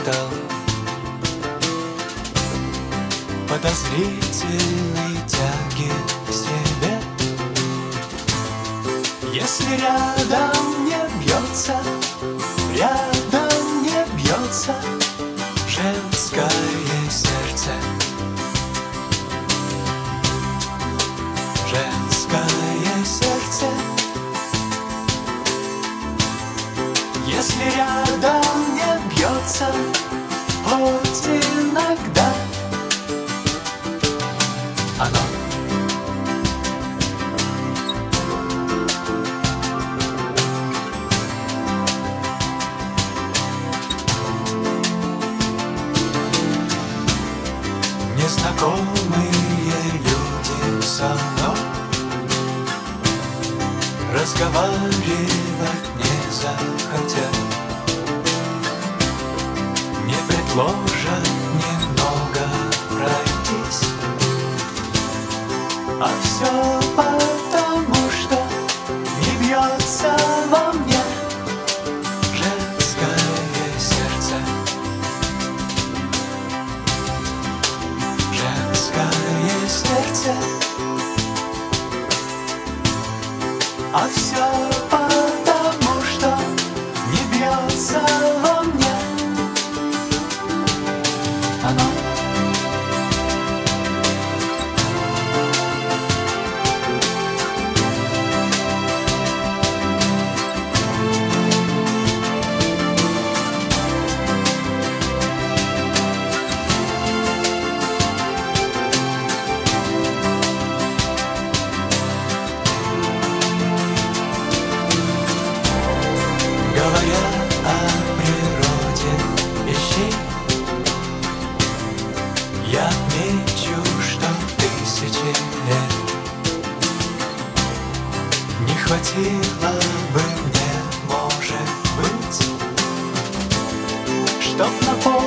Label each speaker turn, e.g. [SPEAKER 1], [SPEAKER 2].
[SPEAKER 1] ждал. Подозрительной тяги к себе. Если рядом не бьется, рядом не бьется женское сердце, женское сердце. Если рядом не бьется, хоть иногда оно незнакомые люди со мной разговаривать не захотят, не предложат немного пройтись. А все потому, что не бьется во мне женское сердце, женское сердце. А все потому, что не бьется во мне оно. Говоря о природе вещей, я отмечу, что тысячи лет не хватило бы мне, может быть, чтоб напомнить